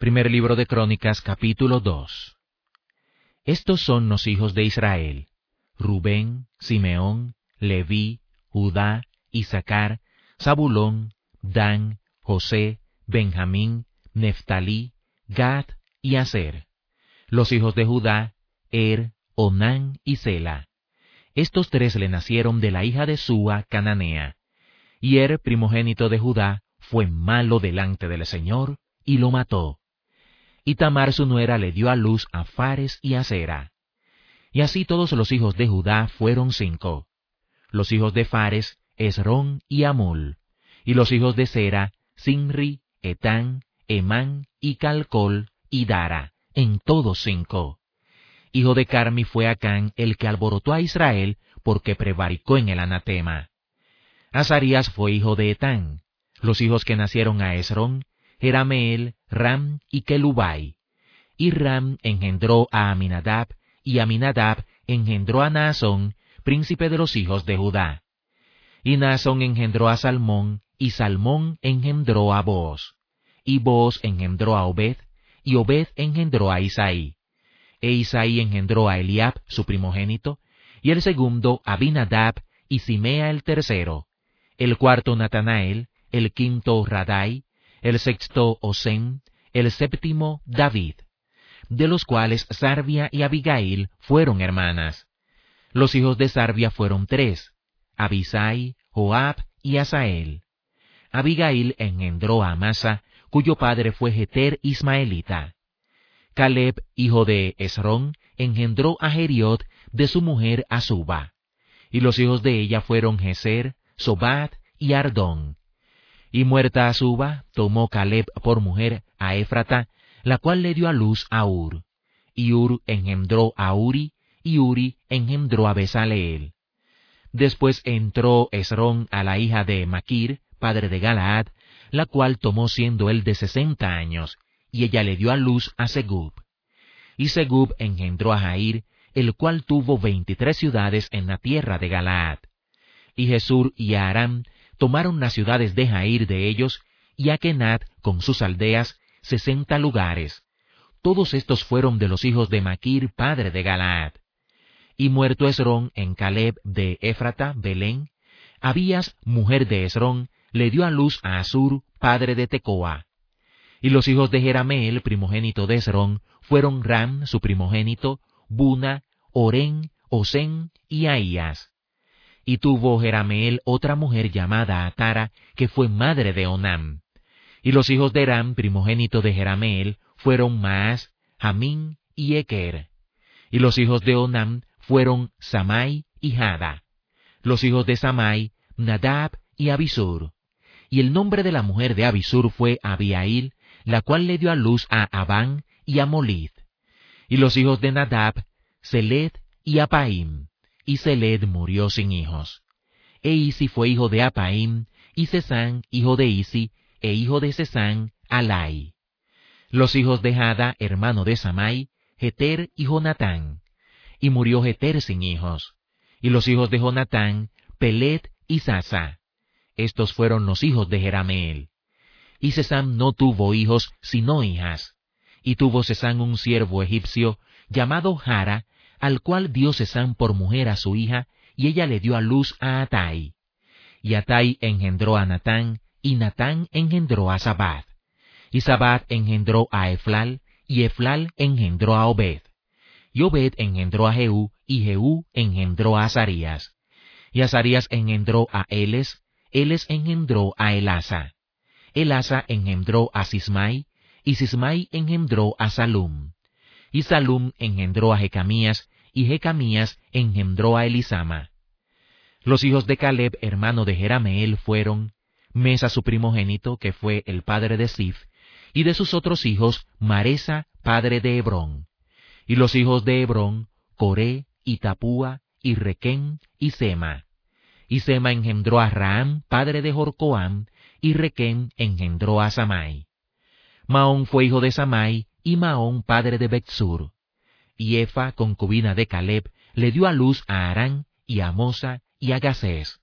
Primer libro de Crónicas, capítulo 2. Estos son los hijos de Israel: Rubén, Simeón, Leví, Judá, Issacar, Zabulón, Dan, José, Benjamín, Neftalí, Gad y Aser. Los hijos de Judá: Onán y Sela. Estos tres le nacieron de la hija de Súa, cananea. Y primogénito de Judá, fue malo delante del Señor, y lo mató. Y Tamar su nuera le dio a luz a Fares y a Zera. Y así todos los hijos de Judá fueron 5. Los hijos de Fares, Esrón y Amul. Y los hijos de Zera, Sinri, Etán, Emán y Calcol y Dara, en todos 5. Hijo de Carmi fue Acán el que alborotó a Israel, porque prevaricó en el anatema. Azarías fue hijo de Etán. Los hijos que nacieron a Esrón: Jerameel, Ram y Kelubai. Y Ram engendró a Aminadab, y Aminadab engendró a Naasón, príncipe de los hijos de Judá. Y Naasón engendró a Salmón, y Salmón engendró a Booz. Y Booz engendró a Obed, y Obed engendró a Isaí. E Isaí engendró a Eliab, su primogénito, y el segundo Abinadab, y Simea el tercero. El cuarto Natanael, el quinto Radai, el sexto Osem, el séptimo David, de los cuales Sarvia y Abigail fueron hermanas. Los hijos de Sarvia fueron 3, Abisai, Joab y Asael. Abigail engendró a Amasa, cuyo padre fue Jeter ismaelita. Caleb, hijo de Esrón, engendró a Jeriot de su mujer Azuba. Y los hijos de ella fueron Jezer, Sobat y Ardón. Y muerta Azuba, tomó Caleb por mujer a Éfrata, la cual le dio a luz a Ur. Y Ur engendró a Uri, y Uri engendró a Besaleel. Después entró Esrón a la hija de Maquir, padre de Galaad, la cual tomó siendo él de 60 años, y ella le dio a luz a Segub. Y Segub engendró a Jair, el cual tuvo 23 ciudades en la tierra de Galaad. Y Jesur y Aram tomaron las ciudades de Jair de ellos, y a Kenat con sus aldeas, 60 lugares. Todos estos fueron de los hijos de Maquir, padre de Galaad. Y muerto Esrón en Caleb de Éfrata, Belén, Abías, mujer de Esrón, le dio a luz a Asur, padre de Tecoa. Y los hijos de Jerameel, primogénito de Esrón, fueron Ram, su primogénito, Buna, Orén, Osén y Ahías. Y tuvo Jerameel otra mujer llamada Atara, que fue madre de Onam. Y los hijos de Ram, primogénito de Jerameel, fueron Maas, Jamín y Eker. Y los hijos de Onam fueron Samai y Jada. Los hijos de Samai, Nadab y Abisur. Y el nombre de la mujer de Abisur fue Abiail, la cual le dio a luz a Abán y a Molid. Y los hijos de Nadab, Seled y Apaim. Y Seled murió sin hijos. E Isi fue hijo de Apaim, y Sesán hijo de Isi, e hijo de Sesán, Alai. Los hijos de Jada, hermano de Samai, Jeter y Jonatán. Y murió Jeter sin hijos. Y los hijos de Jonatán, Pelet y Sasa. Estos fueron los hijos de Jerameel. Y Sesán no tuvo hijos, sino hijas. Y tuvo Sesán un siervo egipcio, llamado Jara, al cual dio Sesán por mujer a su hija, y ella le dio a luz a Atai. Y Atai engendró a Natán, y Natán engendró a Zabad. Y Zabad engendró a Eflal, y Eflal engendró a Obed. Y Obed engendró a Jehú, y Jehú engendró a Azarías. Y Azarías engendró a Eles, Eles engendró a Elasa. Elasa engendró a Sismai, y Sismai engendró a Salum. Y Salum engendró a Jecamías, y Jecamías engendró a Elisama. Los hijos de Caleb, hermano de Jerameel, fueron Mesa su primogénito, que fue el padre de Sif, y de sus otros hijos, Maresa, padre de Hebrón. Y los hijos de Hebrón, Coré, y Tapúa, y Requén, y Sema. Y Sema engendró a Raam, padre de Jorcoam, y Requén engendró a Samai. Maón fue hijo de Samai, y Maón padre de Betsur. Y Efa, concubina de Caleb, le dio a luz a Arán, y a Mosa, y a Gasés.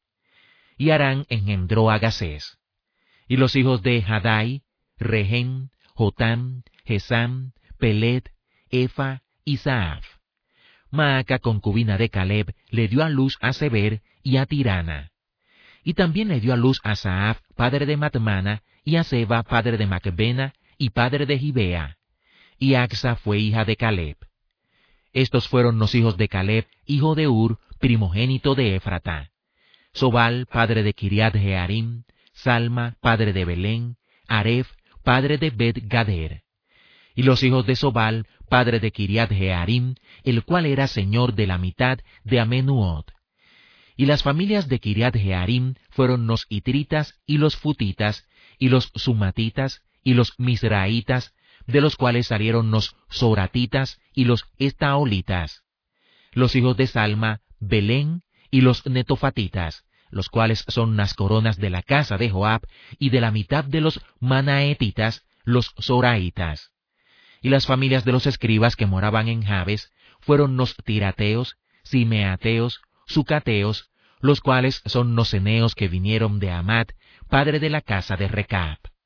Y Arán engendró a Gasés. Y los hijos de Hadai, Rehén, Jotam, Gesam, Pelet, Efa y Saaf. Maaca, concubina de Caleb, le dio a luz a Seber y a Tirana. Y también le dio a luz a Saaf, padre de Matmana, y a Seba, padre de Macbena, y padre de Gibea. Y Axa fue hija de Caleb. Estos fueron los hijos de Caleb, hijo de Ur, primogénito de Éfrata. Sobal, padre de Kiriat Jearim, Salma, padre de Belén, Aref, padre de Bet-Gader. Y los hijos de Sobal, padre de Kiriat Jearim, el cual era señor de la mitad de Amenuot. Y las familias de Kiriat Jearim fueron los Itritas y los Futitas, y los Sumatitas y los Misraitas, de los cuales salieron los Soratitas y los Estaolitas. Los hijos de Salma, Belén y los Netofatitas, los cuales son las coronas de la casa de Joab, y de la mitad de los Manaetitas, los Zoraitas. Y las familias de los escribas que moraban en Jabes fueron los Tirateos, Simeateos, Sucateos, los cuales son los ceneos que vinieron de Amat, padre de la casa de Recab.